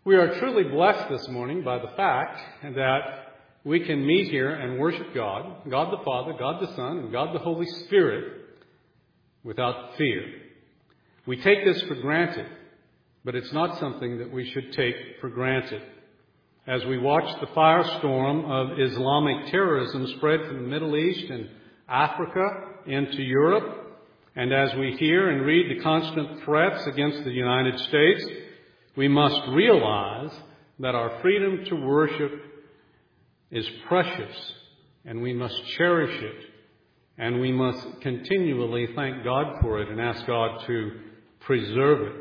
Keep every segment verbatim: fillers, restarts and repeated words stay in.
We are truly blessed this morning by the fact that we can meet here and worship God, God the Father, God the Son, and God the Holy Spirit without fear. We take this for granted, but it's not something that we should take for granted. As we watch the firestorm of Islamic terrorism spread from the Middle East and Africa into Europe, and as we hear and read the constant threats against the United States, we must realize that our freedom to worship is precious, and we must cherish it, and we must continually thank God for it and ask God to preserve it.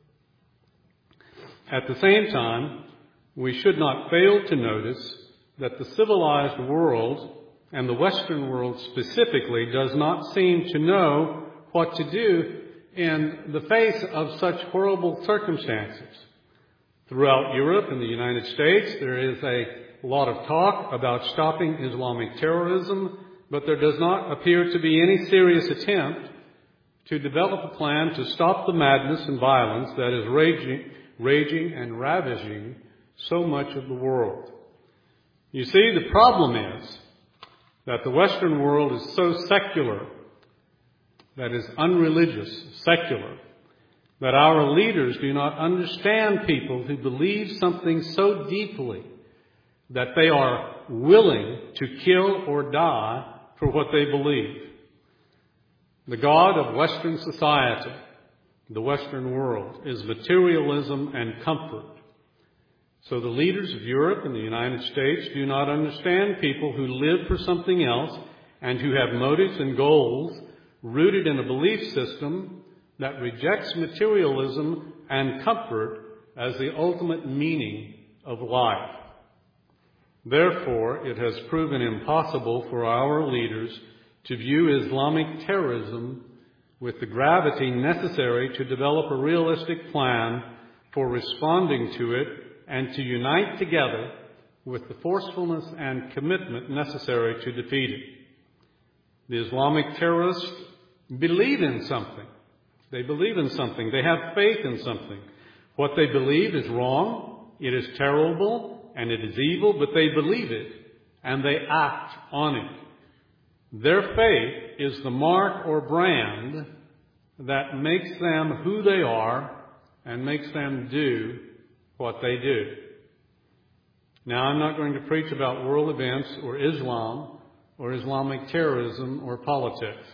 At the same time, we should not fail to notice that the civilized world, and the Western world specifically, does not seem to know what to do in the face of such horrible circumstances. Throughout Europe and the United States, there is a lot of talk about stopping Islamic terrorism, but there does not appear to be any serious attempt to develop a plan to stop the madness and violence that is raging, raging and ravaging so much of the world. You see, the problem is that the Western world is so secular, that is unreligious, secular, that our leaders do not understand people who believe something so deeply that they are willing to kill or die for what they believe. The God of Western society, the Western world, is materialism and comfort. So the leaders of Europe and the United States do not understand people who live for something else and who have motives and goals rooted in a belief system that rejects materialism and comfort as the ultimate meaning of life. Therefore, it has proven impossible for our leaders to view Islamic terrorism with the gravity necessary to develop a realistic plan for responding to it and to unite together with the forcefulness and commitment necessary to defeat it. The Islamic terrorists believe in something. They believe in something. They have faith in something. What they believe is wrong, it is terrible, and it is evil, but they believe it, and they act on it. Their faith is the mark or brand that makes them who they are and makes them do what they do. Now, I'm not going to preach about world events or Islam or Islamic terrorism or politics.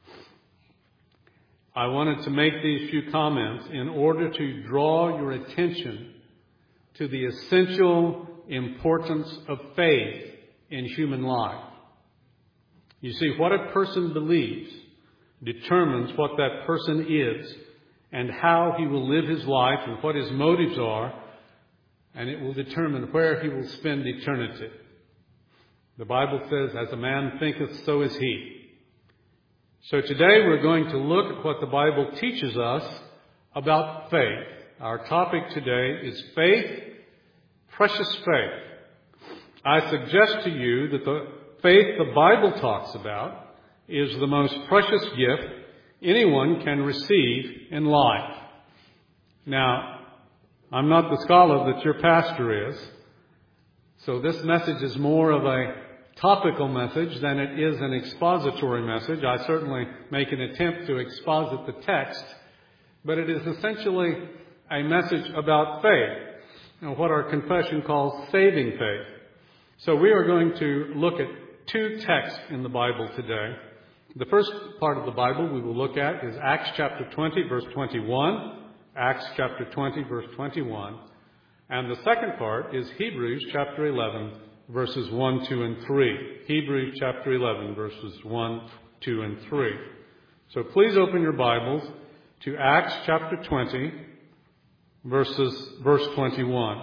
I wanted to make these few comments in order to draw your attention to the essential importance of faith in human life. You see, what a person believes determines what that person is and how he will live his life and what his motives are, and it will determine where he will spend eternity. The Bible says, as a man thinketh, so is he. So today we're going to look at what the Bible teaches us about faith. Our topic today is faith, precious faith. I suggest to you that the faith the Bible talks about is the most precious gift anyone can receive in life. Now, I'm not the scholar that your pastor is, so this message is more of a topical message than it is an expository message. I certainly make an attempt to exposit the text, but it is essentially a message about faith, and what our confession calls saving faith. So we are going to look at two texts in the Bible today. The first part of the Bible we will look at is Acts chapter twenty, verse twenty-one. Acts chapter twenty, verse twenty-one. And the second part is Hebrews chapter eleven, verses one, two, and three. Hebrews chapter eleven, verses one, two, and three. So please open your Bibles to Acts chapter twenty, verses, verse twenty-one.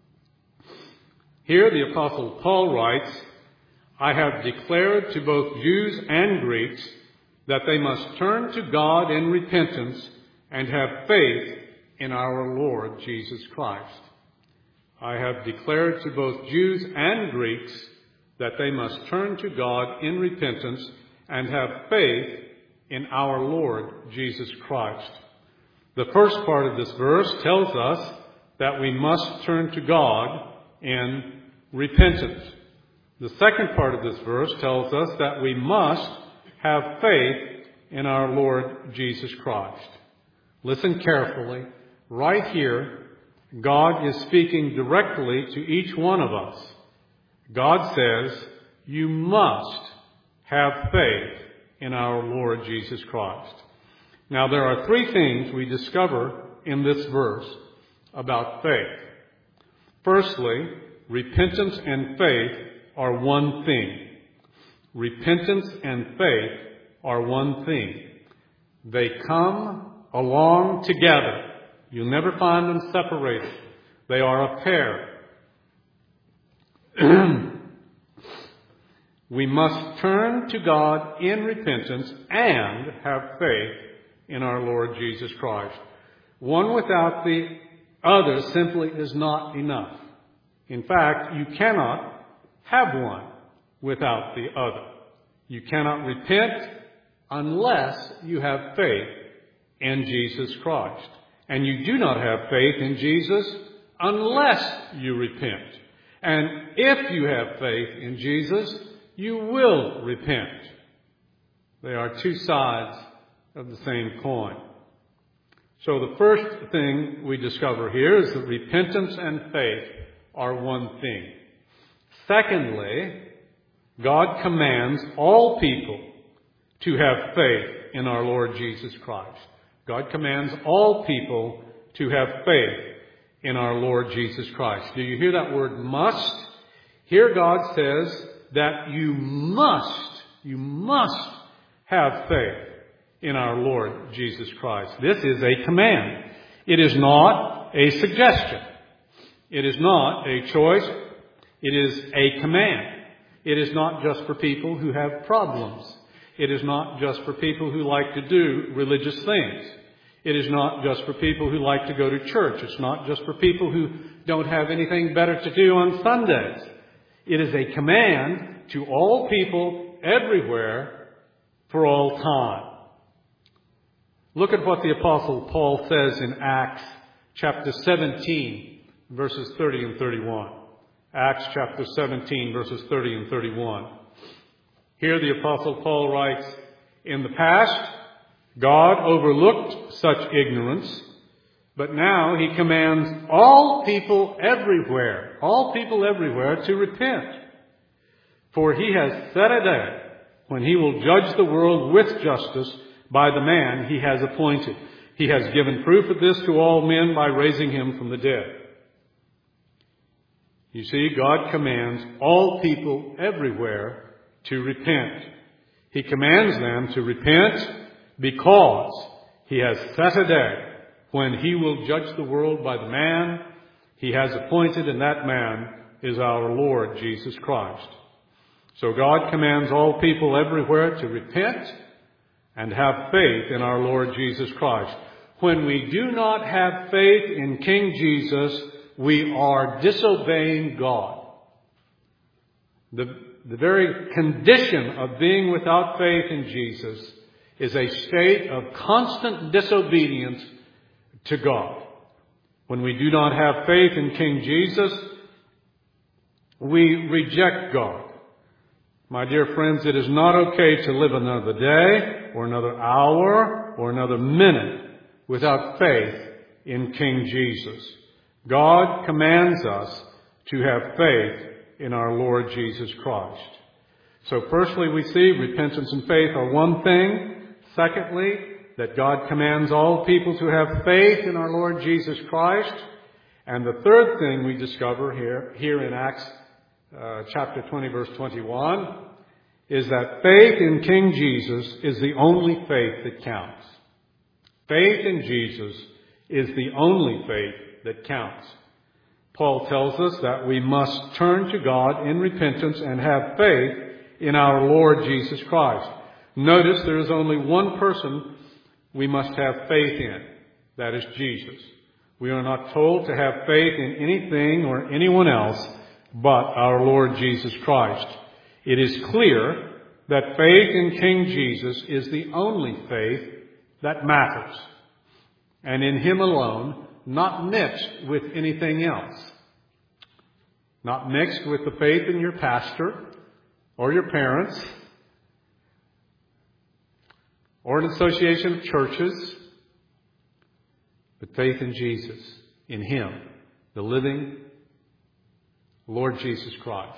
Here the Apostle Paul writes, I have declared to both Jews and Greeks that they must turn to God in repentance and have faith in our Lord Jesus Christ. I have declared to both Jews and Greeks that they must turn to God in repentance and have faith in our Lord Jesus Christ. The first part of this verse tells us that we must turn to God in repentance. The second part of this verse tells us that we must have faith in our Lord Jesus Christ. Listen carefully. Right here, God is speaking directly to each one of us. God says, you must have faith in our Lord Jesus Christ. Now, there are three things we discover in this verse about faith. Firstly, repentance and faith are one thing. Repentance and faith are one thing. They come along together. You'll never find them separated. They are a pair. We must turn to God in repentance and have faith in our Lord Jesus Christ. One without the other simply is not enough. In fact, you cannot have one without the other. You cannot repent unless you have faith in Jesus Christ. And you do not have faith in Jesus unless you repent. And if you have faith in Jesus, you will repent. They are two sides of the same coin. So the first thing we discover here is that repentance and faith are one thing. Secondly, God commands all people to have faith in our Lord Jesus Christ. God commands all people to have faith in our Lord Jesus Christ. Do you hear that word must? Here God says that you must, you must have faith in our Lord Jesus Christ. This is a command. It is not a suggestion. It is not a choice. It is a command. It is not just for people who have problems. It is not just for people who like to do religious things. It is not just for people who like to go to church. It's not just for people who don't have anything better to do on Sundays. It is a command to all people everywhere for all time. Look at what the Apostle Paul says in Acts chapter seventeen, verses thirty and thirty-one. Acts chapter seventeen, verses thirty and thirty-one. Here the Apostle Paul writes, in the past, God overlooked such ignorance, but now he commands all people everywhere, all people everywhere to repent. For he has set a day when he will judge the world with justice by the man he has appointed. He has given proof of this to all men by raising him from the dead. You see, God commands all people everywhere to repent. He commands them to repent because he has set a day when he will judge the world by the man he has appointed, and that man is our Lord Jesus Christ. So God commands all people everywhere to repent and have faith in our Lord Jesus Christ. When we do not have faith in King Jesus, we are disobeying God. The, the very condition of being without faith in Jesus is a state of constant disobedience to God. When we do not have faith in King Jesus, we reject God. My dear friends, it is not okay to live another day or another hour or another minute without faith in King Jesus. God commands us to have faith in our Lord Jesus Christ. So firstly, we see repentance and faith are one thing. Secondly, that God commands all people to have faith in our Lord Jesus Christ. And the third thing we discover here, here in Acts uh, chapter twenty, verse twenty-one, is that faith in King Jesus is the only faith that counts. Faith in Jesus is the only faith that counts. Paul tells us that we must turn to God in repentance and have faith in our Lord Jesus Christ. Notice there is only one person we must have faith in. That is Jesus. We are not told to have faith in anything or anyone else but our Lord Jesus Christ. It is clear that faith in King Jesus is the only faith that matters. And in Him alone not mixed with anything else. Not mixed with the faith in your pastor or your parents or an association of churches, but faith in Jesus, in Him, the living Lord Jesus Christ.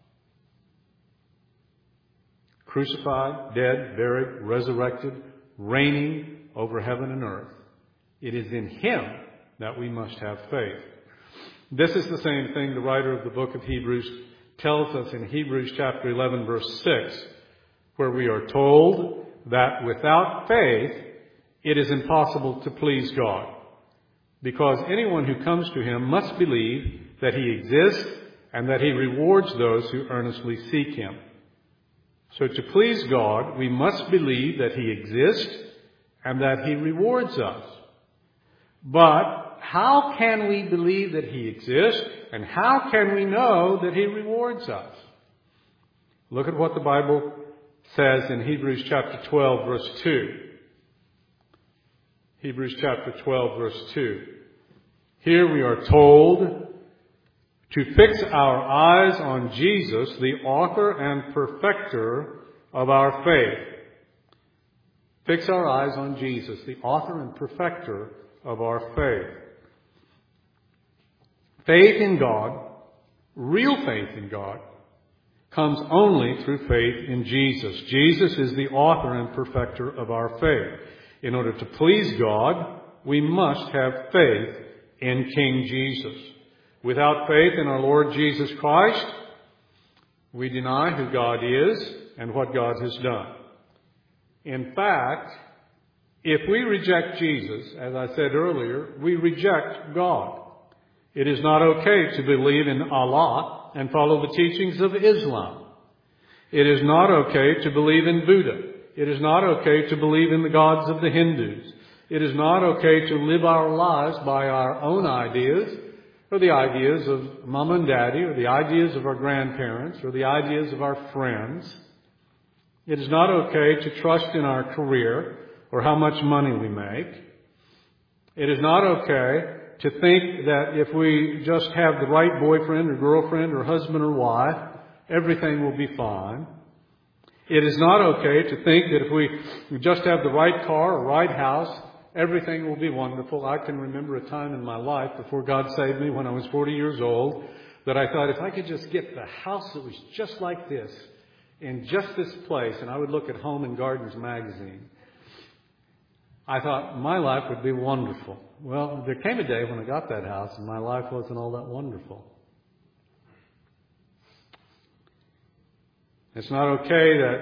Crucified, dead, buried, resurrected, reigning over heaven and earth. It is in Him that we must have faith. This is the same thing the writer of the book of Hebrews tells us in Hebrews chapter eleven, verse six, where we are told that without faith it is impossible to please God, because anyone who comes to Him must believe that He exists and that He rewards those who earnestly seek Him. So to please God, we must believe that He exists and that He rewards us. But how can we believe that He exists, and how can we know that He rewards us? Look at what the Bible says in Hebrews chapter twelve, verse two. Hebrews chapter twelve, verse two. Here we are told to fix our eyes on Jesus, the author and perfecter of our faith. Fix our eyes on Jesus, the author and perfecter of our faith. Faith in God, real faith in God, comes only through faith in Jesus. Jesus is the author and perfecter of our faith. In order to please God, we must have faith in King Jesus. Without faith in our Lord Jesus Christ, we deny who God is and what God has done. In fact, if we reject Jesus, as I said earlier, we reject God. It is not okay to believe in Allah and follow the teachings of Islam. It is not okay to believe in Buddha. It is not okay to believe in the gods of the Hindus. It is not okay to live our lives by our own ideas, or the ideas of mom and daddy, or the ideas of our grandparents, or the ideas of our friends. It is not okay to trust in our career or how much money we make. It is not okay to think that if we just have the right boyfriend or girlfriend or husband or wife, everything will be fine. It is not okay to think that if we just have the right car or right house, everything will be wonderful. I can remember a time in my life before God saved me when I was forty years old that I thought if I could just get the house that was just like this in just this place, and I would look at Home and Gardens magazine, I thought my life would be wonderful. Well, there came a day when I got that house and my life wasn't all that wonderful. It's not okay that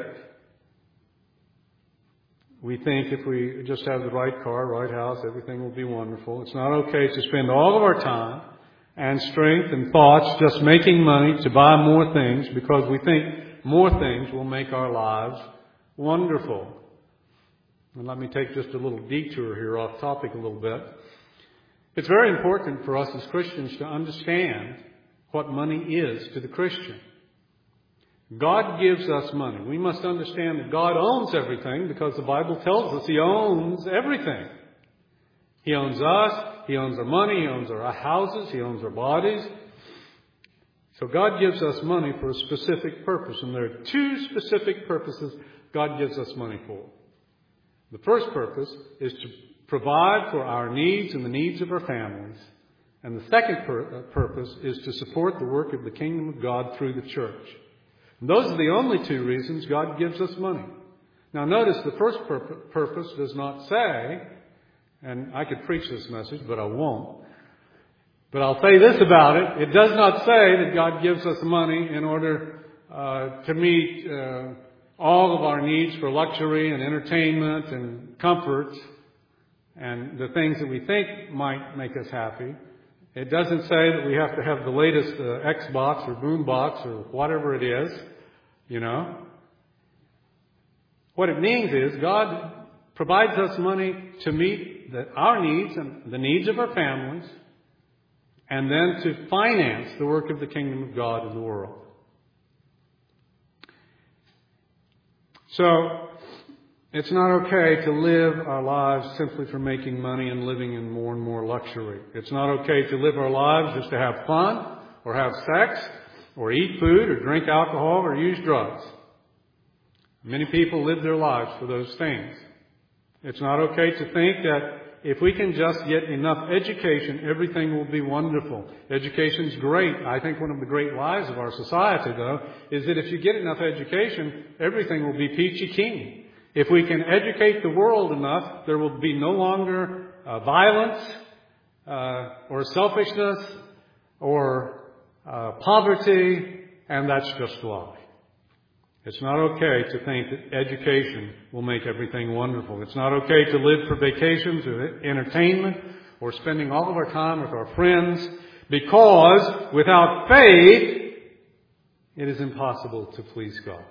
we think if we just have the right car, right house, everything will be wonderful. It's not okay to spend all of our time and strength and thoughts just making money to buy more things because we think more things will make our lives wonderful. And let me take just a little detour here off topic a little bit. It's very important for us as Christians to understand what money is to the Christian. God gives us money. We must understand that God owns everything because the Bible tells us He owns everything. He owns us. He owns our money. He owns our houses. He owns our bodies. So God gives us money for a specific purpose. And there are two specific purposes God gives us money for. The first purpose is to provide for our needs and the needs of our families. And the second pur- purpose is to support the work of the kingdom of God through the church. And those are the only two reasons God gives us money. Now notice the first pur- purpose does not say, and I could preach this message, but I won't. But I'll say this about it. It does not say that God gives us money in order uh, to meet uh, all of our needs for luxury and entertainment and comfort and the things that we think might make us happy. It doesn't say that we have to have the latest uh, Xbox or boombox or whatever it is, you know. What it means is God provides us money to meet the, our needs and the needs of our families, and then to finance the work of the kingdom of God in the world. So, It's not okay to live our lives simply for making money and living in more and more luxury. It's not okay to live our lives just to have fun or have sex or eat food or drink alcohol or use drugs. Many people live their lives for those things. It's not okay to think that if we can just get enough education, everything will be wonderful. Education's great. I think one of the great lies of our society, though, is that if you get enough education, everything will be peachy keen. If we can educate the world enough, there will be no longer uh, violence uh, or selfishness or uh, poverty, and that's just a lie. It's not okay to think that education will make everything wonderful. It's not okay to live for vacations or entertainment or spending all of our time with our friends, because without faith, it is impossible to please God.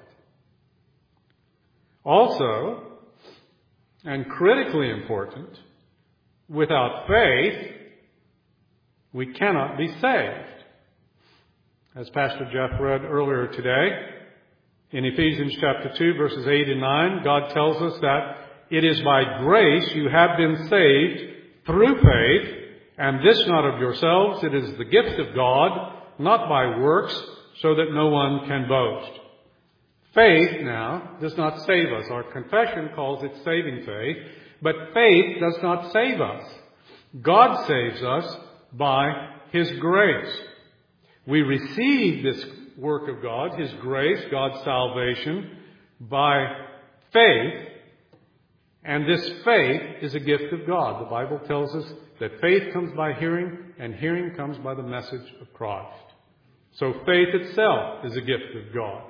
Also, and critically important, without faith, we cannot be saved. As Pastor Jeff read earlier today, in Ephesians chapter two, verses eight and nine, God tells us that it is by grace you have been saved through faith, and this not of yourselves, it is the gift of God, not by works, so that no one can boast. Faith, now, does not save us. Our confession calls it saving faith, but faith does not save us. God saves us by His grace. We receive this work of God, His grace, God's salvation, by faith, and this faith is a gift of God. The Bible tells us that faith comes by hearing, and hearing comes by the message of Christ. So faith itself is a gift of God.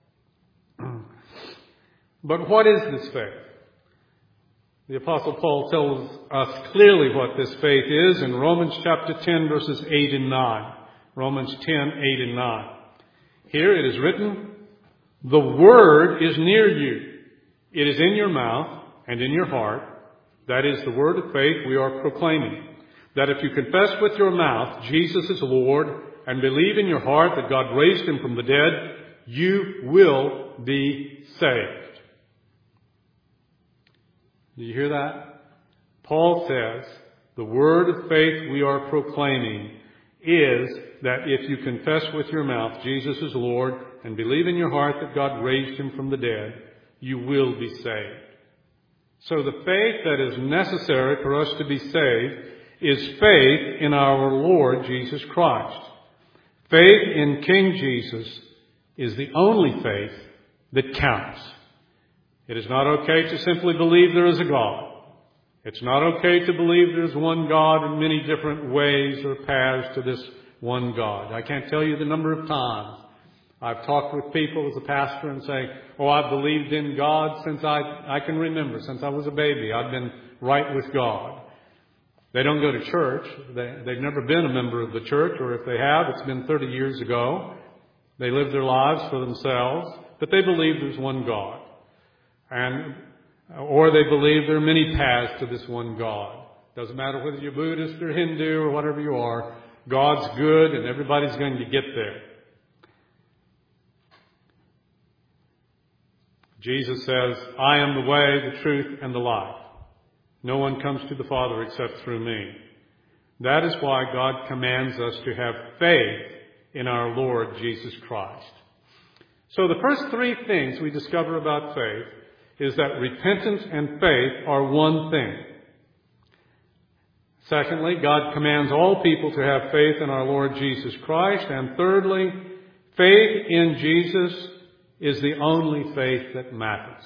But what is this faith? The Apostle Paul tells us clearly what this faith is in Romans chapter ten, verses eight and nine. Romans ten, eight and nine. Here it is written, "The word is near you. It is in your mouth and in your heart." That is the word of faith we are proclaiming. That if you confess with your mouth Jesus is Lord and believe in your heart that God raised Him from the dead, you will be saved. Do you hear that? Paul says the word of faith we are proclaiming is that if you confess with your mouth Jesus is Lord and believe in your heart that God raised Him from the dead, you will be saved. So the faith that is necessary for us to be saved is faith in our Lord Jesus Christ. Faith in King Jesus is the only faith that counts. It is not okay to simply believe there is a God. It's not okay to believe there's one God in many different ways or paths to this one God. I can't tell you the number of times I've talked with people as a pastor and say, oh, I've believed in God since I, I can remember, since I was a baby. I've been right with God. They don't go to church. They, they've never been a member of the church, or if they have, it's been thirty years ago. They live their lives for themselves, but they believe there's one God. And or they believe there are many paths to this one God. Doesn't matter whether you're Buddhist or Hindu or whatever you are, God's good and everybody's going to get there. Jesus says, I am the way, the truth, and the life. No one comes to the Father except through me. That is why God commands us to have faith in our Lord Jesus Christ. So the first three things we discover about faith is that repentance and faith are one thing. Secondly, God commands all people to have faith in our Lord Jesus Christ. And thirdly, faith in Jesus is the only faith that matters.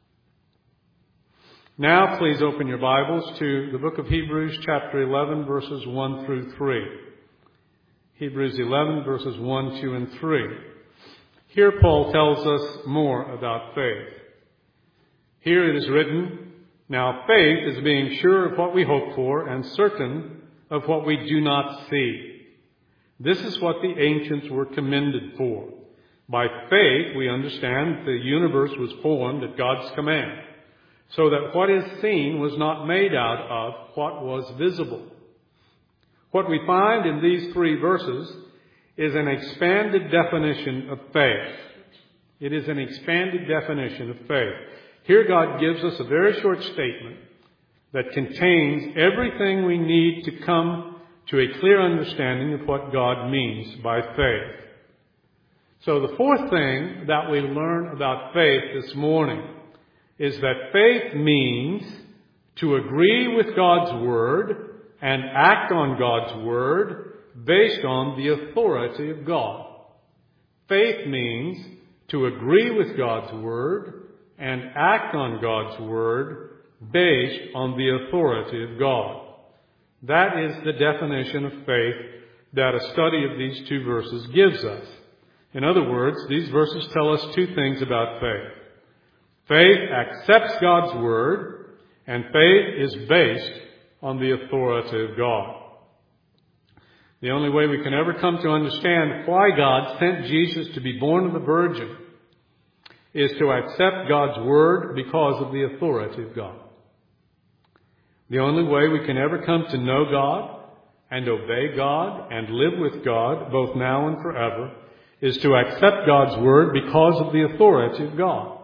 Now please open your Bibles to the book of Hebrews chapter eleven, verses one through three. Hebrews eleven, verses one, two, and three. Here Paul tells us more about faith. Here it is written, now faith is being sure of what we hope for and certain of what we do not see. This is what the ancients were commended for. By faith we understand the universe was formed at God's command, so that what is seen was not made out of what was visible. What we find in these three verses is an expanded definition of faith. It is an expanded definition of faith. Here God gives us a very short statement that contains everything we need to come to a clear understanding of what God means by faith. So the fourth thing that we learn about faith this morning is that faith means to agree with God's Word and act on God's Word based on the authority of God. Faith means to agree with God's Word and act on God's Word based on the authority of God. That is the definition of faith that a study of these two verses gives us. In other words, these verses tell us two things about faith. Faith accepts God's Word, and faith is based on the authority of God. The only way we can ever come to understand why God sent Jesus to be born of a virgin is to accept God's Word because of the authority of God. The only way we can ever come to know God and obey God and live with God, both now and forever, is to accept God's Word because of the authority of God.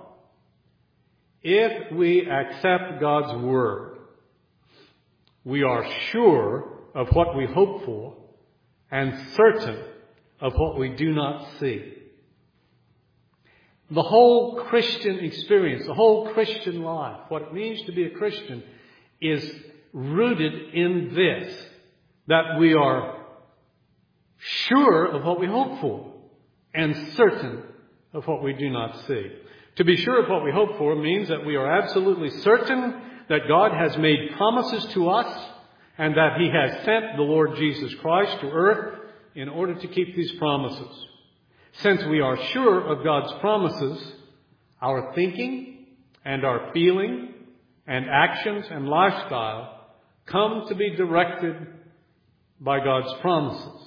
If we accept God's Word, we are sure of what we hope for and certain of what we do not see. The whole Christian experience, the whole Christian life, what it means to be a Christian, is rooted in this, that we are sure of what we hope for and certain of what we do not see. To be sure of what we hope for means that we are absolutely certain that God has made promises to us and that He has sent the Lord Jesus Christ to earth in order to keep these promises. Since we are sure of God's promises, our thinking and our feeling and actions and lifestyle come to be directed by God's promises.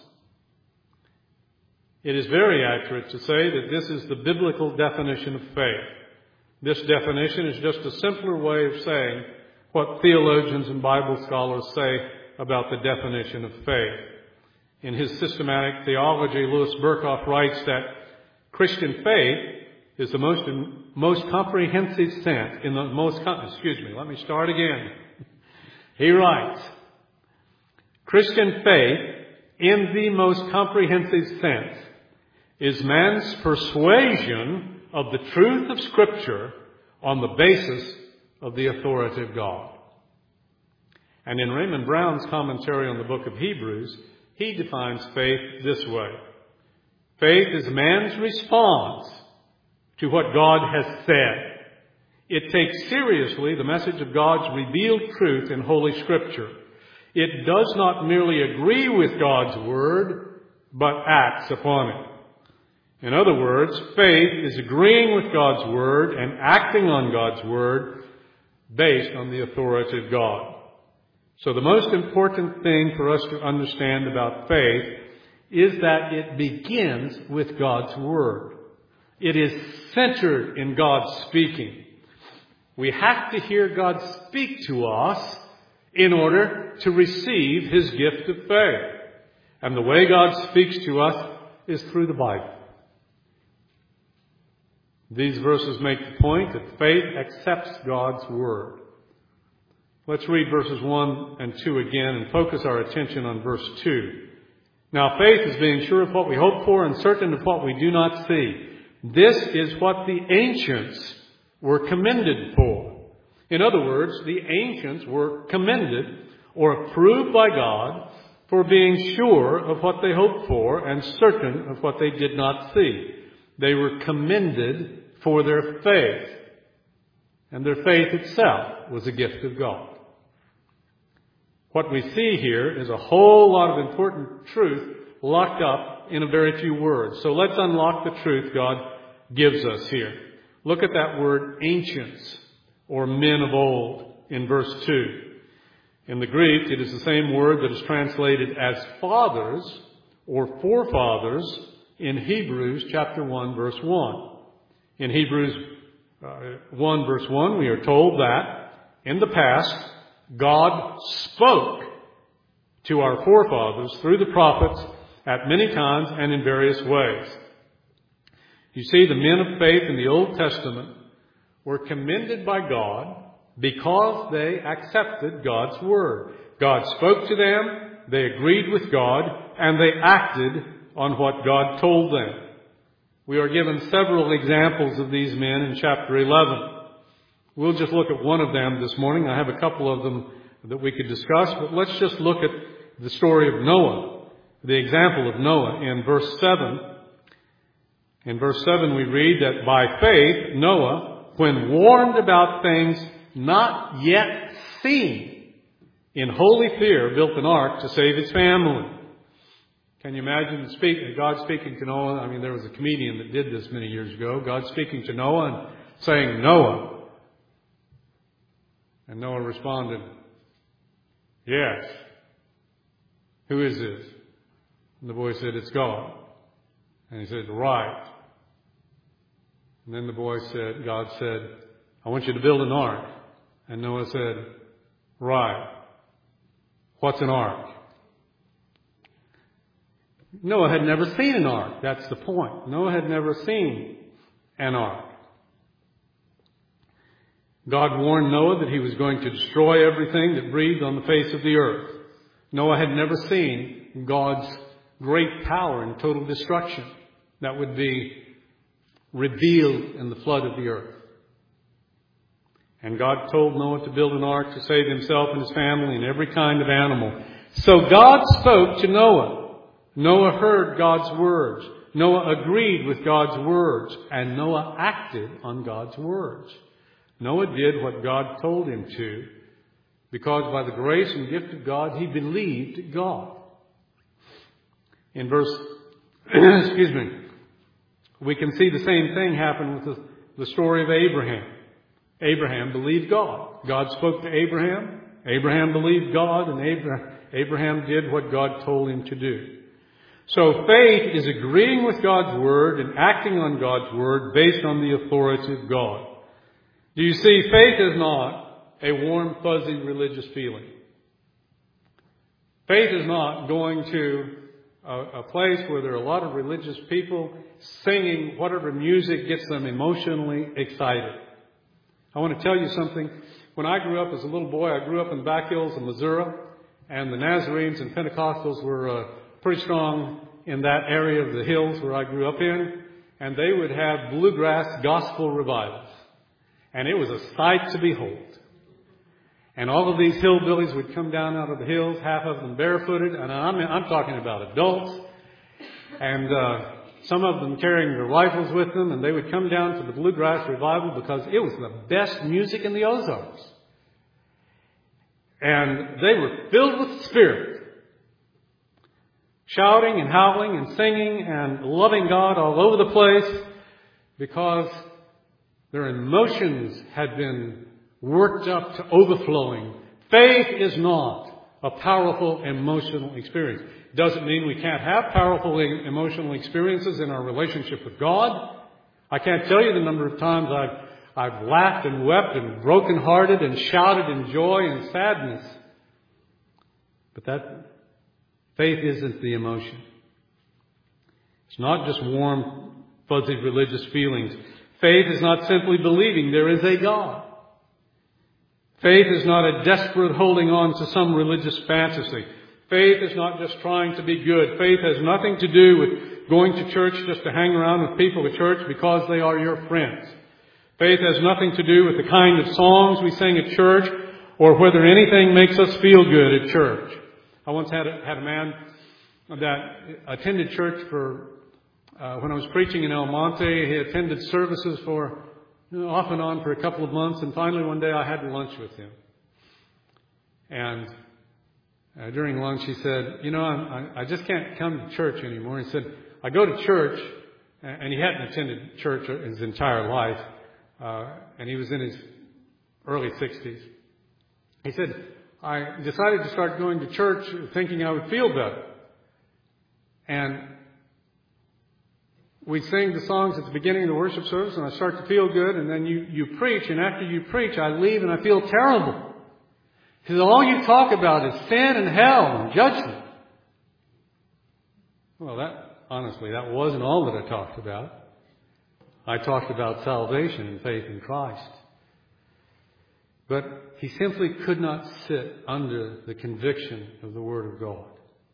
It is very accurate to say that this is the biblical definition of faith. This definition is just a simpler way of saying what theologians and Bible scholars say about the definition of faith. In his systematic theology, Louis Berkhoff writes that Christian faith is the most most comprehensive sense in the most excuse me, let me start again. He writes, Christian faith in the most comprehensive sense is man's persuasion of the truth of Scripture on the basis of the authority of God. And in Raymond Brown's commentary on the book of Hebrews, he defines faith this way. Faith is man's response to what God has said. It takes seriously the message of God's revealed truth in Holy Scripture. It does not merely agree with God's Word, but acts upon it. In other words, faith is agreeing with God's Word and acting on God's Word based on the authority of God. So the most important thing for us to understand about faith is that it begins with God's Word. It is centered in God's speaking. We have to hear God speak to us in order to receive His gift of faith. And the way God speaks to us is through the Bible. These verses make the point that faith accepts God's Word. Let's read verses one and two again and focus our attention on verse two. Now faith is being sure of what we hope for and certain of what we do not see. This is what the ancients were commended for. In other words, the ancients were commended or approved by God for being sure of what they hoped for and certain of what they did not see. They were commended for their faith. And their faith itself was a gift of God. What we see here is a whole lot of important truth locked up in a very few words. So let's unlock the truth God gives us here. Look at that word ancients, or men of old, in verse two. In the Greek, it is the same word that is translated as fathers or forefathers in Hebrews chapter one, verse one. In Hebrews uh, one, verse one, we are told that in the past, God spoke to our forefathers through the prophets at many times and in various ways. You see, the men of faith in the Old Testament were commended by God because they accepted God's Word. God spoke to them, they agreed with God, and they acted on what God told them. We are given several examples of these men in chapter eleven. We'll just look at one of them this morning. I have a couple of them that we could discuss, but let's just look at the story of Noah, the example of Noah in verse seven. In verse seven we read that by faith Noah, when warned about things not yet seen, in holy fear built an ark to save his family. Can you imagine speak, God speaking to Noah? I mean, there was a comedian that did this many years ago. God speaking to Noah and saying, Noah. And Noah responded, yes. Who is this? And the boy said, it's God. And he said, right. And then the boy said, God said, I want you to build an ark. And Noah said, right. What's an ark? Noah had never seen an ark. That's the point. Noah had never seen an ark. God warned Noah that he was going to destroy everything that breathed on the face of the earth. Noah had never seen God's great power and total destruction that would be revealed in the flood of the earth. And God told Noah to build an ark to save himself and his family and every kind of animal. So God spoke to Noah. Noah heard God's words. Noah agreed with God's words. And Noah acted on God's words. Noah did what God told him to, because by the grace and gift of God, he believed God. In verse, excuse me, we can see the same thing happen with the, the story of Abraham. Abraham believed God. God spoke to Abraham. Abraham believed God, and Abraham, Abraham did what God told him to do. So faith is agreeing with God's Word and acting on God's Word based on the authority of God. Do you see, faith is not a warm, fuzzy religious feeling. Faith is not going to a, a place where there are a lot of religious people singing whatever music gets them emotionally excited. I want to tell you something. When I grew up as a little boy, I grew up in the back hills of Missouri, and the Nazarenes and Pentecostals were uh, pretty strong in that area of the hills where I grew up in, and they would have bluegrass gospel revivals. And it was a sight to behold. And all of these hillbillies would come down out of the hills, half of them barefooted, and I'm, I'm talking about adults, and uh, some of them carrying their rifles with them, and they would come down to the bluegrass revival because it was the best music in the Ozarks. And they were filled with the Spirit, shouting and howling and singing and loving God all over the place because their emotions had been worked up to overflowing. Faith is not a powerful emotional experience. Doesn't mean we can't have powerful emotional experiences in our relationship with God. I can't tell you the number of times I've, I've laughed and wept and brokenhearted and shouted in joy and sadness. But that faith isn't the emotion. It's not just warm, fuzzy religious feelings. Faith is not simply believing there is a God. Faith is not a desperate holding on to some religious fantasy. Faith is not just trying to be good. Faith has nothing to do with going to church just to hang around with people at church because they are your friends. Faith has nothing to do with the kind of songs we sing at church or whether anything makes us feel good at church. I once had a, had a man that attended church for Uh, when I was preaching in El Monte. He attended services for you know, off and on for a couple of months, and finally one day I had lunch with him. And uh, during lunch he said, you know, I'm, I, I just can't come to church anymore. He said, I go to church, and he hadn't attended church his entire life, uh, and he was in his early sixties. He said, I decided to start going to church thinking I would feel better. And we sing the songs at the beginning of the worship service, and I start to feel good, and then you, you preach, and after you preach, I leave and I feel terrible. Because all you talk about is sin and hell and judgment. Well, that honestly, that wasn't all that I talked about. I talked about salvation and faith in Christ. But he simply could not sit under the conviction of the Word of God.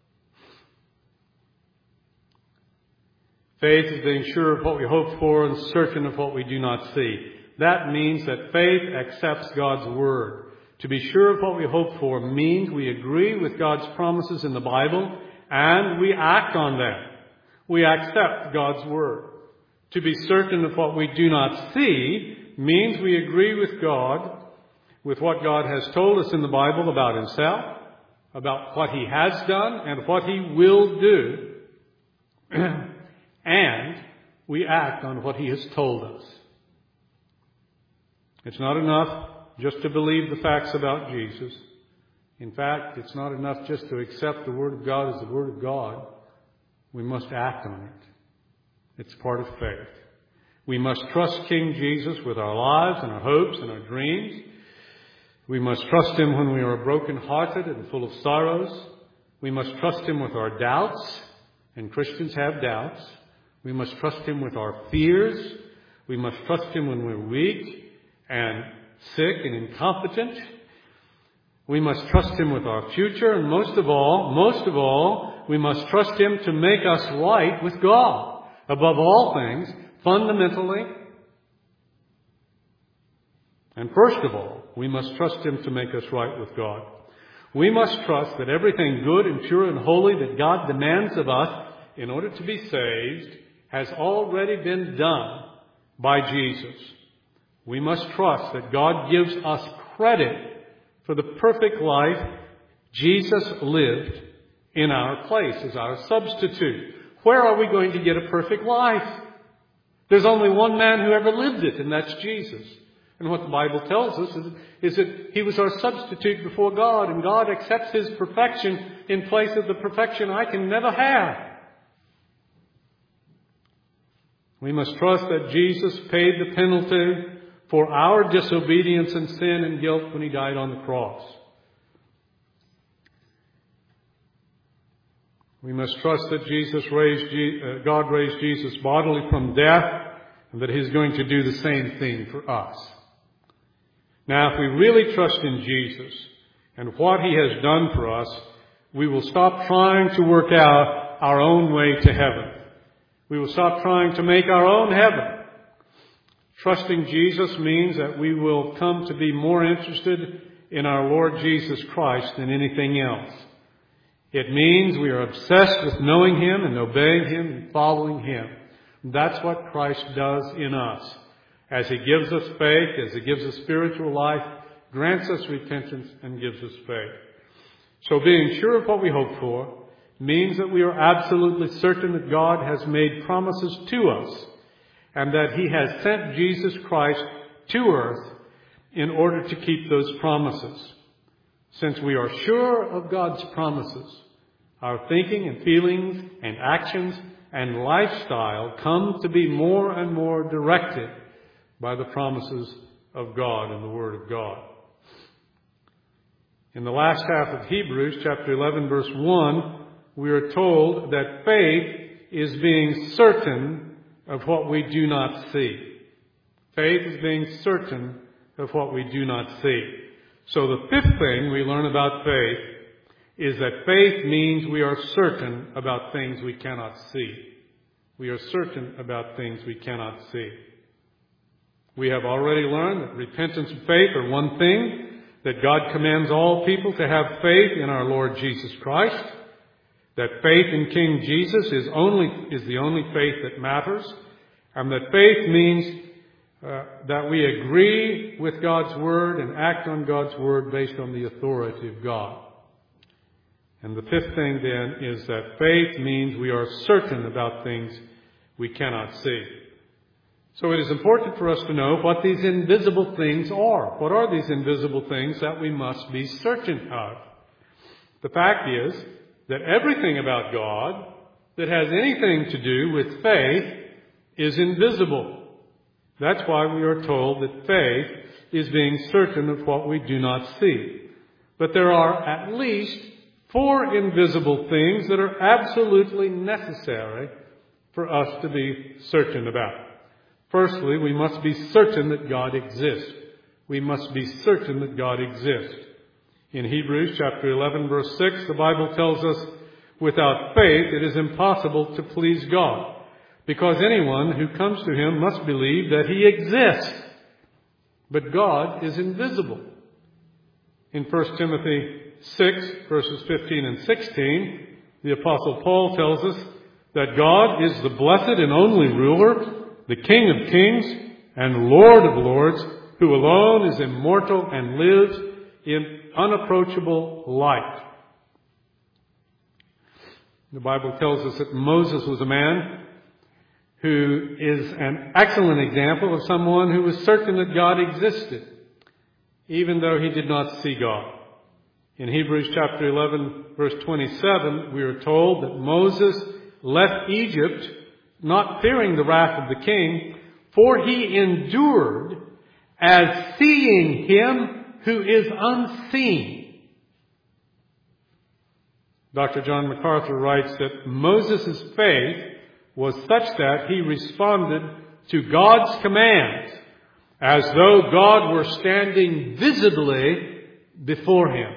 Faith is being sure of what we hope for and certain of what we do not see. That means that faith accepts God's Word. To be sure of what we hope for means we agree with God's promises in the Bible and we act on them. We accept God's Word. To be certain of what we do not see means we agree with God, with what God has told us in the Bible about Himself, about what He has done and what He will do. And we act on what He has told us. It's not enough just to believe the facts about Jesus. In fact, it's not enough just to accept the Word of God as the Word of God. We must act on it. It's part of faith. We must trust King Jesus with our lives and our hopes and our dreams. We must trust Him when we are broken-hearted and full of sorrows. We must trust Him with our doubts, and Christians have doubts. We must trust Him with our fears. We must trust Him when we're weak and sick and incompetent. We must trust Him with our future, and most of all, most of all, we must trust Him to make us right with God. Above all things, fundamentally, and first of all, we must trust Him to make us right with God. We must trust that everything good and pure and holy that God demands of us in order to be saved has already been done by Jesus. We must trust that God gives us credit for the perfect life Jesus lived in our place as our substitute. Where are we going to get a perfect life? There's only one man who ever lived it, and that's Jesus. And what the Bible tells us is, is that He was our substitute before God, and God accepts His perfection in place of the perfection I can never have. We must trust that Jesus paid the penalty for our disobedience and sin and guilt when He died on the cross. We must trust that Jesus raised, uh, God raised Jesus bodily from death, and that He's going to do the same thing for us. Now, if we really trust in Jesus and what He has done for us, we will stop trying to work out our own way to heaven. We will stop trying to make our own heaven. Trusting Jesus means that we will come to be more interested in our Lord Jesus Christ than anything else. It means we are obsessed with knowing Him and obeying Him and following Him. That's what Christ does in us. As He gives us faith, as He gives us spiritual life, grants us repentance, and gives us faith. So being sure of what we hope for means that we are absolutely certain that God has made promises to us and that He has sent Jesus Christ to earth in order to keep those promises. Since we are sure of God's promises, our thinking and feelings and actions and lifestyle come to be more and more directed by the promises of God and the Word of God. In the last half of Hebrews, chapter eleven, verse one, we are told that faith is being certain of what we do not see. Faith is being certain of what we do not see. So the fifth thing we learn about faith is that faith means we are certain about things we cannot see. We are certain about things we cannot see. We have already learned that repentance and faith are one thing, that God commands all people to have faith in our Lord Jesus Christ, that faith in King Jesus is only is the only faith that matters, and that faith means uh, that we agree with God's Word and act on God's Word based on the authority of God. And the fifth thing then is that faith means we are certain about things we cannot see. So it is important for us to know what these invisible things are. What are these invisible things that we must be certain of? The fact is that everything about God that has anything to do with faith is invisible. That's why we are told that faith is being certain of what we do not see. But there are at least four invisible things that are absolutely necessary for us to be certain about. Firstly, we must be certain that God exists. We must be certain that God exists. In Hebrews chapter eleven, verse six, the Bible tells us, without faith it is impossible to please God, because anyone who comes to him must believe that he exists. But God is invisible. In First Timothy six, verses fifteen and sixteen, the Apostle Paul tells us that God is the blessed and only ruler, the King of kings and Lord of lords, who alone is immortal and lives in unapproachable light. The Bible tells us that Moses was a man who is an excellent example of someone who was certain that God existed, even though he did not see God. In Hebrews chapter eleven, verse twenty-seven, we are told that Moses left Egypt not fearing the wrath of the king, for he endured as seeing him who is unseen. Doctor John MacArthur writes that Moses' faith was such that he responded to God's commands as though God were standing visibly before him.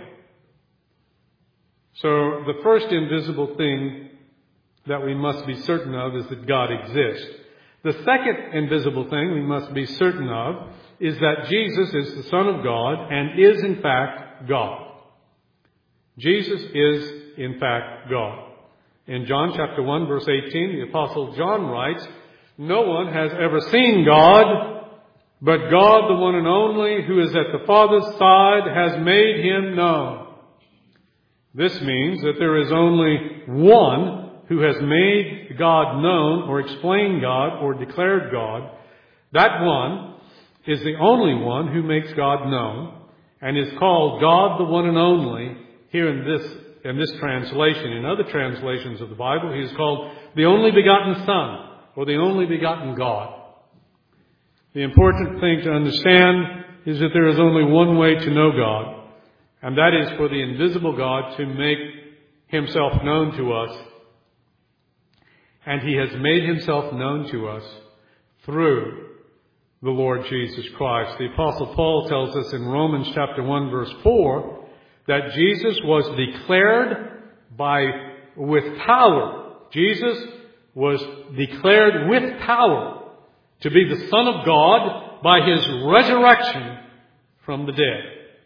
So the first invisible thing that we must be certain of is that God exists. The second invisible thing we must be certain of is that Jesus is the Son of God and is in fact God. Jesus is in fact God. In John chapter one, verse eighteen, the Apostle John writes, "No one has ever seen God, but God, the one and only, who is at the Father's side, has made him known." This means that there is only one who has made God known or explained God or declared God. That one is the only one who makes God known and is called God, the one and only, here in this in this translation. In other translations of the Bible, he is called the only begotten Son, or the only begotten God. The important thing to understand is that there is only one way to know God, and that is for the invisible God to make himself known to us. And he has made himself known to us through the Lord Jesus Christ. The Apostle Paul tells us in Romans chapter one, verse four, that Jesus was declared by, with power. Jesus was declared with power to be the Son of God by his resurrection from the dead.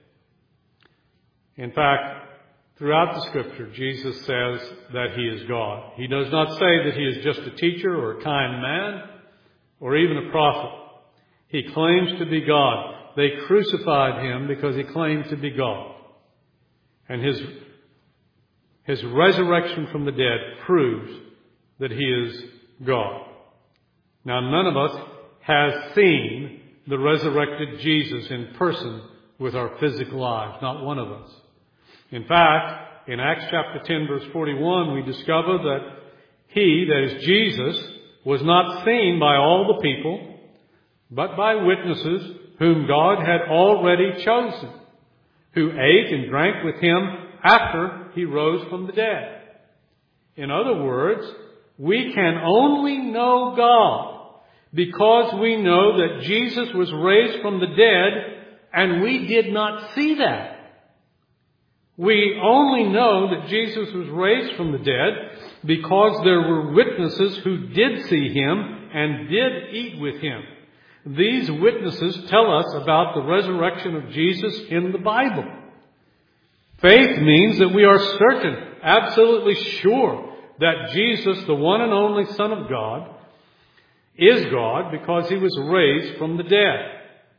In fact, throughout the Scripture, Jesus says that he is God. He does not say that he is just a teacher or a kind man or even a prophet. He claims to be God. They crucified him because he claimed to be God. And his, his resurrection from the dead proves that he is God. Now, none of us has seen the resurrected Jesus in person with our physical eyes. Not one of us. In fact, in Acts chapter ten, verse forty-one, we discover that he, that is Jesus, was not seen by all the people, but by witnesses whom God had already chosen, who ate and drank with him after he rose from the dead. In other words, we can only know God because we know that Jesus was raised from the dead, and we did not see that. We only know that Jesus was raised from the dead because there were witnesses who did see him and did eat with him. These witnesses tell us about the resurrection of Jesus in the Bible. Faith means that we are certain, absolutely sure, that Jesus, the one and only Son of God, is God because he was raised from the dead.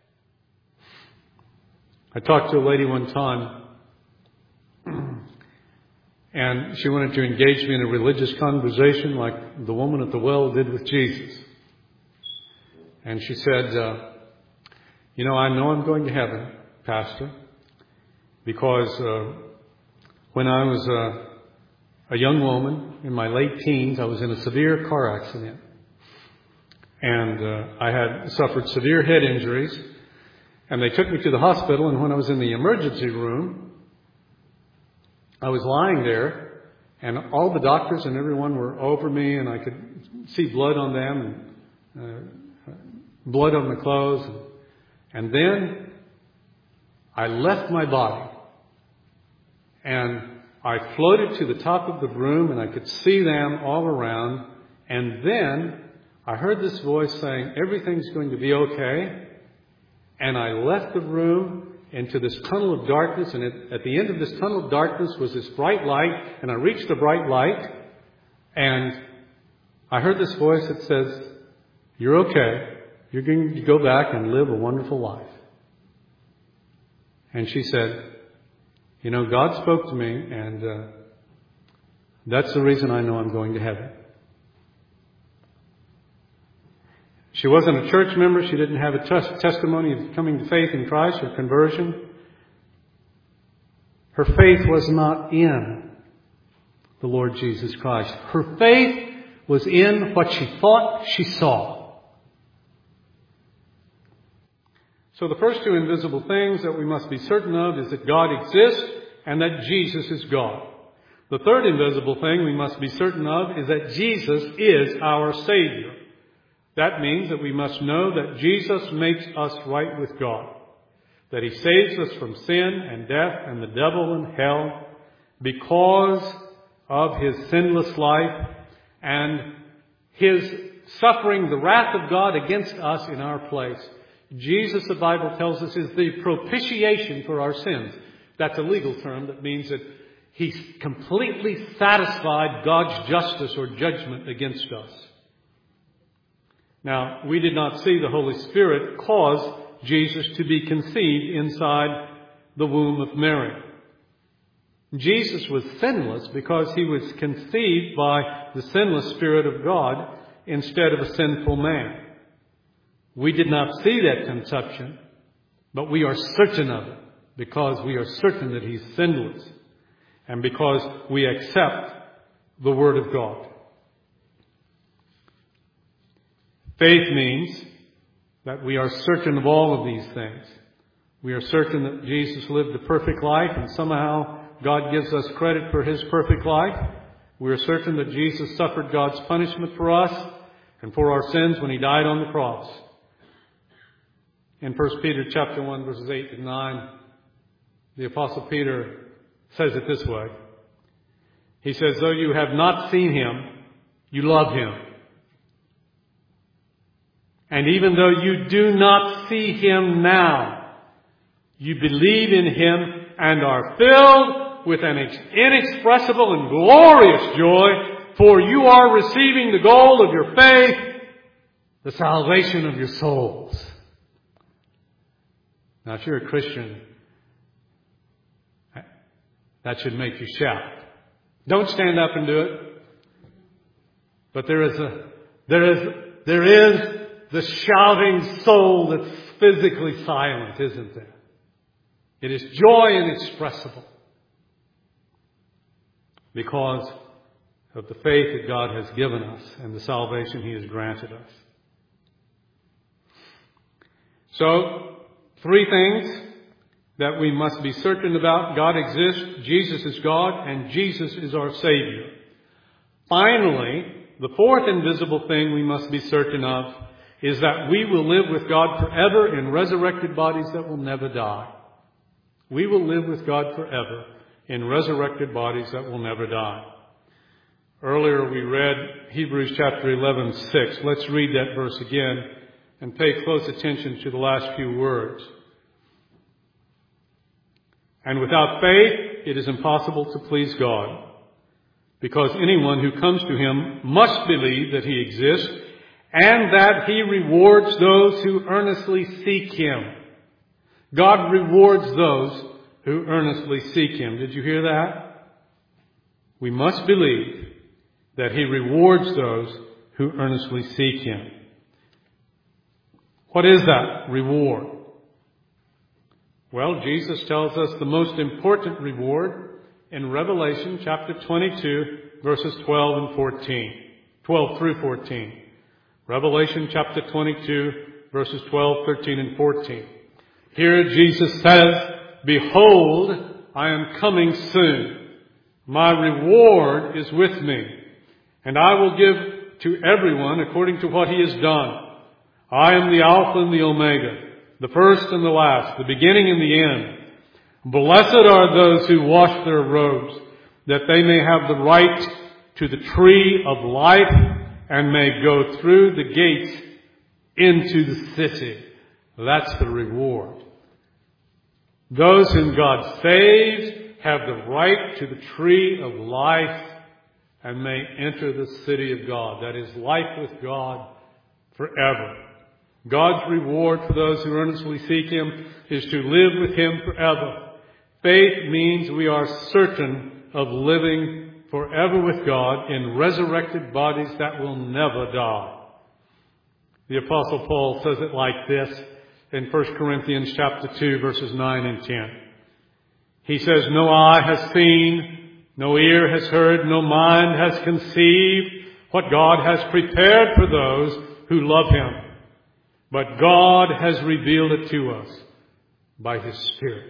I talked to a lady one time, and she wanted to engage me in a religious conversation like the woman at the well did with Jesus. And she said, uh, you know, I know I'm going to heaven, Pastor, because uh, when I was uh, a young woman in my late teens, I was in a severe car accident. And uh, I had suffered severe head injuries. And they took me to the hospital, and when I was in the emergency room, I was lying there, and all the doctors and everyone were over me, and I could see blood on them. And, uh, blood on my clothes. And then I left my body. And I floated to the top of the room and I could see them all around. And then I heard this voice saying, everything's going to be okay. And I left the room into this tunnel of darkness. And at, at the end of this tunnel of darkness was this bright light. And I reached the bright light. And I heard this voice that says, you're okay. You're going to go back and live a wonderful life. And she said, you know, God spoke to me, and uh, that's the reason I know I'm going to heaven. She wasn't a church member. She didn't have a tes- testimony of coming to faith in Christ or conversion. Her faith was not in the Lord Jesus Christ. Her faith was in what she thought she saw. So the first two invisible things that we must be certain of is that God exists and that Jesus is God. The third invisible thing we must be certain of is that Jesus is our Savior. That means that we must know that Jesus makes us right with God, that He saves us from sin and death and the devil and hell because of His sinless life and His suffering the wrath of God against us in our place. Jesus, the Bible tells us, is the propitiation for our sins. That's a legal term that means that He's completely satisfied God's justice or judgment against us. Now, we did not see the Holy Spirit cause Jesus to be conceived inside the womb of Mary. Jesus was sinless because He was conceived by the sinless Spirit of God instead of a sinful man. We did not see that conception, but we are certain of it because we are certain that He's sinless and because we accept the Word of God. Faith means that we are certain of all of these things. We are certain that Jesus lived a perfect life and somehow God gives us credit for His perfect life. We are certain that Jesus suffered God's punishment for us and for our sins when He died on the cross. In First Peter chapter one, verses eight to nine, the Apostle Peter says it this way. He says, though you have not seen Him, you love Him. And even though you do not see Him now, you believe in Him and are filled with an inexpressible and glorious joy, for you are receiving the goal of your faith, the salvation of your souls. Now, if you're a Christian, that should make you shout. Don't stand up and do it. But there is a, there is, there is the shouting soul that's physically silent, isn't there? It is joy inexpressible because of the faith that God has given us and the salvation He has granted us. So, three things that we must be certain about. God exists, Jesus is God, and Jesus is our Savior. Finally, the fourth invisible thing we must be certain of is that we will live with God forever in resurrected bodies that will never die. We will live with God forever in resurrected bodies that will never die. Earlier we read Hebrews chapter eleven, six. Let's read that verse again and pay close attention to the last few words. And without faith, it is impossible to please God, because anyone who comes to Him must believe that He exists and that He rewards those who earnestly seek Him. God rewards those who earnestly seek Him. Did you hear that? We must believe that He rewards those who earnestly seek Him. What is that reward? Well, Jesus tells us the most important reward in Revelation chapter twenty-two, verses twelve and fourteen. twelve through fourteen. Revelation chapter twenty-two, verses twelve, thirteen, and fourteen. Here Jesus says, behold, I am coming soon. My reward is with me, and I will give to everyone according to what he has done. I am the Alpha and the Omega, the first and the last, the beginning and the end. Blessed are those who wash their robes, that they may have the right to the tree of life and may go through the gates into the city. That's the reward. Those whom God saves have the right to the tree of life and may enter the city of God. That is life with God forever. God's reward for those who earnestly seek Him is to live with Him forever. Faith means we are certain of living forever with God in resurrected bodies that will never die. The Apostle Paul says it like this in First Corinthians chapter two, verses nine and ten. He says, no eye has seen, no ear has heard, no mind has conceived what God has prepared for those who love Him. But God has revealed it to us by His Spirit.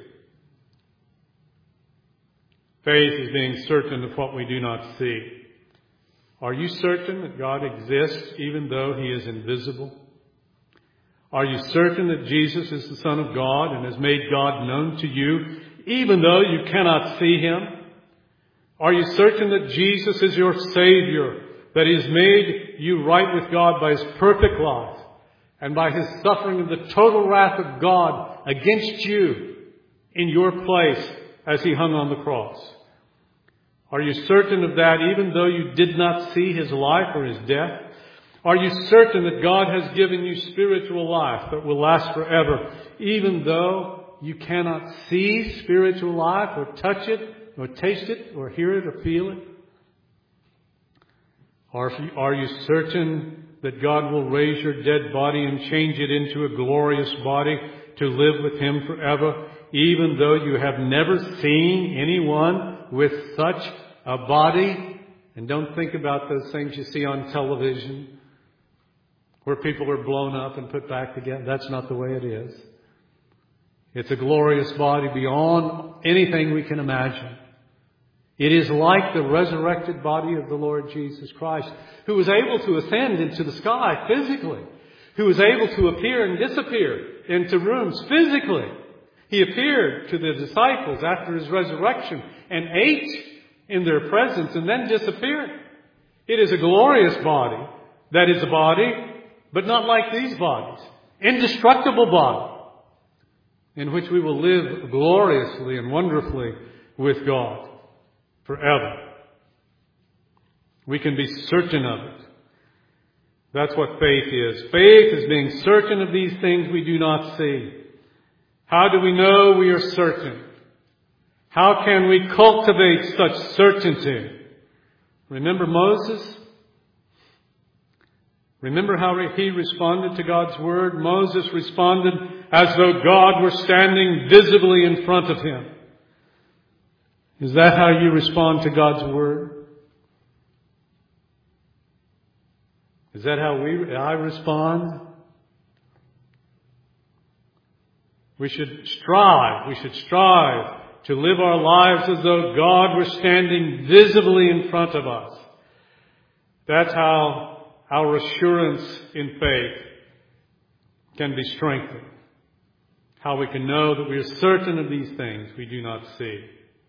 Faith is being certain of what we do not see. Are you certain that God exists even though He is invisible? Are you certain that Jesus is the Son of God and has made God known to you even though you cannot see Him? Are you certain that Jesus is your Savior, that He has made you right with God by His perfect life and by His suffering of the total wrath of God against you in your place as He hung on the cross? Are you certain of that even though you did not see His life or His death? Are you certain that God has given you spiritual life that will last forever even though you cannot see spiritual life or touch it or taste it or hear it or feel it? Are you, are you certain that God will raise your dead body and change it into a glorious body to live with Him forever even though you have never seen anyone with such a body? And don't think about those things you see on television where people are blown up and put back together. That's not the way it is. It's a glorious body beyond anything we can imagine. It is like the resurrected body of the Lord Jesus Christ, who was able to ascend into the sky physically, who was able to appear and disappear into rooms physically. He appeared to the disciples after His resurrection and ate in their presence and then disappeared. It is a glorious body that is a body, but not like these bodies. Indestructible body in which we will live gloriously and wonderfully with God forever. We can be certain of it. That's what faith is. Faith is being certain of these things we do not see. How do we know we are certain? How can we cultivate such certainty? Remember Moses? Remember how he responded to God's word? Moses responded as though God were standing visibly in front of him. Is that how you respond to God's word? Is that how we I respond? We should strive, we should strive to live our lives as though God were standing visibly in front of us. That's how our assurance in faith can be strengthened. How we can know that we are certain of these things we do not see.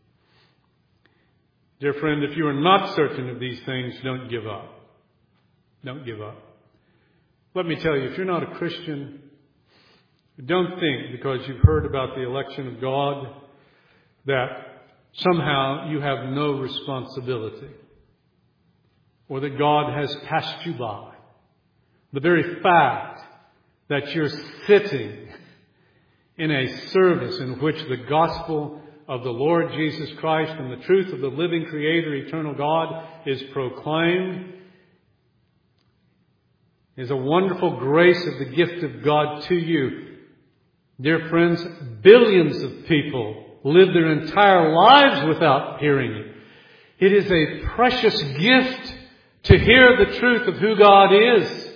Dear friend, if you are not certain of these things, don't give up. Don't give up. Let me tell you, if you're not a Christian, don't think because you've heard about the election of God that somehow you have no responsibility or that God has passed you by. The very fact that you're sitting in a service in which the gospel of the Lord Jesus Christ and the truth of the living Creator, eternal God, is proclaimed is a wonderful grace of the gift of God to you. Dear friends, billions of people live their entire lives without hearing it. It is a precious gift to hear the truth of who God is.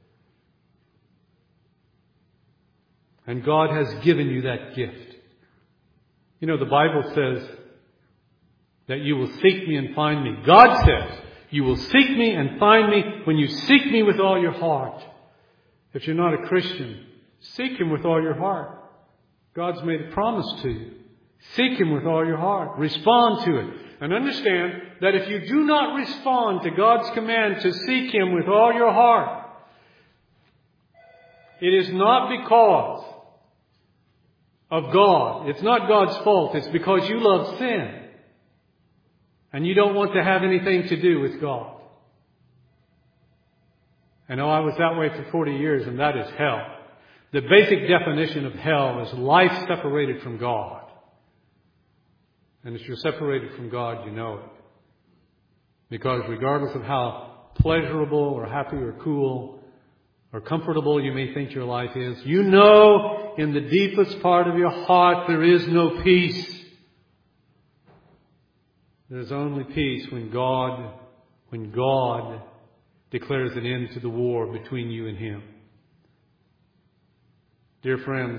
And God has given you that gift. You know, the Bible says that you will seek me and find me. God says you will seek me and find me when you seek me with all your heart. If you're not a Christian, seek Him with all your heart. God's made a promise to you. Seek Him with all your heart. Respond to it. And understand that if you do not respond to God's command to seek Him with all your heart, it is not because of God. It's not God's fault. It's because you love sin. And you don't want to have anything to do with God. I know I was that way for forty years, and that is hell. The basic definition of hell is life separated from God. And if you're separated from God, you know it. Because regardless of how pleasurable or happy or cool or comfortable you may think your life is, you know in the deepest part of your heart there is no peace. There's only peace when God, when God declares an end to the war between you and Him. Dear friends,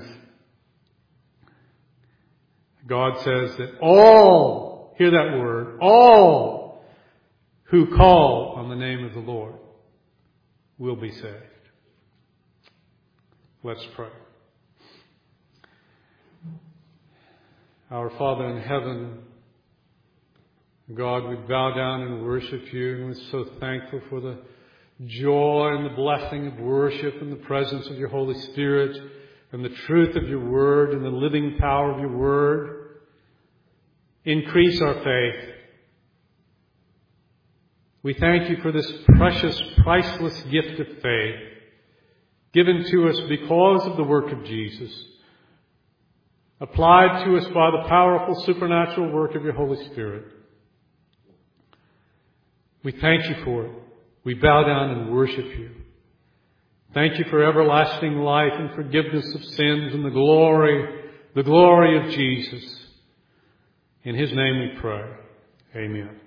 God says that all, hear that word, all who call on the name of the Lord will be saved. Let's pray. Our Father in heaven, God, we bow down and worship You, and we're so thankful for the joy and the blessing of worship and the presence of Your Holy Spirit and the truth of Your Word and the living power of Your Word. Increase our faith. We thank You for this precious, priceless gift of faith given to us because of the work of Jesus, applied to us by the powerful supernatural work of Your Holy Spirit. We thank You for it. We bow down and worship You. Thank You for everlasting life and forgiveness of sins and the glory, the glory of Jesus. In His name we pray. Amen.